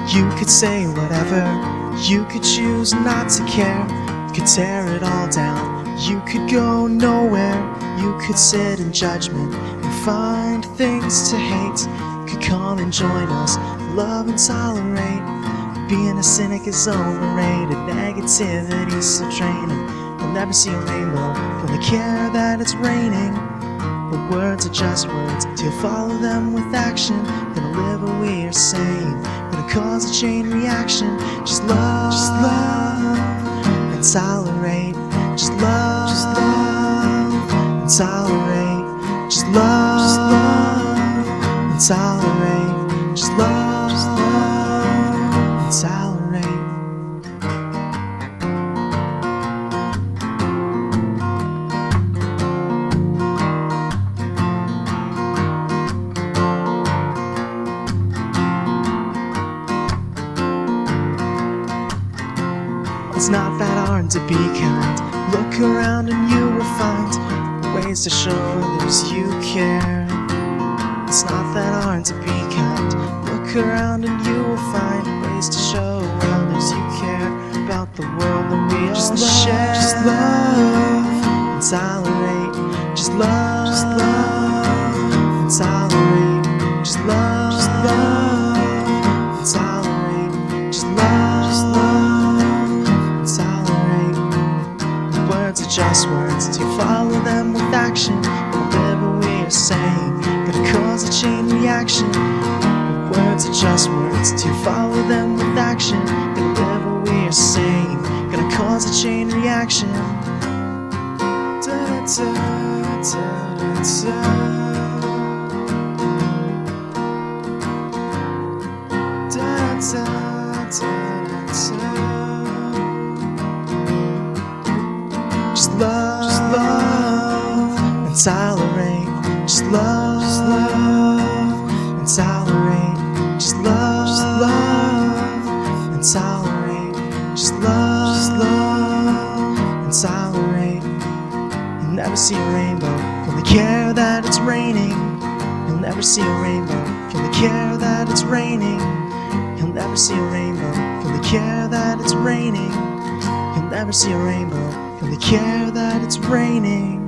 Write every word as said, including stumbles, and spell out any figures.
You could say whatever, you could choose not to care. You could tear it all down, you could go nowhere. You could sit in judgment and find things to hate. You could come and join us, love and tolerate. Being a cynic is overrated, negativity's so draining. You'll never see a rainbow, you only care that it's raining. But words are just words, till you follow them with action. Gonna live what we are saying, gonna cause a chain reaction. Just love, just love, and tolerate. Just love, just love, and tolerate. Just love, just love, and tolerate. Just love, just love, and tolerate. It's not that hard to be kind. Look around and you will find ways to show others you care. It's not that hard to be kind. Look around and you will find ways to show others you care about the world that we all just share. Just love and tolerate. Just love, just love and tolerate. Just love, just love and tolerate. Just love, just love and tolerate. Words are just words, to follow them with action. Whatever we are saying, gonna cause a chain reaction. Words are just words, to follow them with action. Whatever we are saying, gonna cause a chain reaction. Da da da da da. Da da da da. Just love, just love and tolerate. Just love, just love and tolerate. Just love, just love and tolerate. Just love, just love and tolerate. You'll never see a rainbow, you only care that it's raining. You'll never see a rainbow, you only care that it's raining. You'll never see a rainbow, you only care that it's raining. You'll never see a rainbow, you only care that it's raining.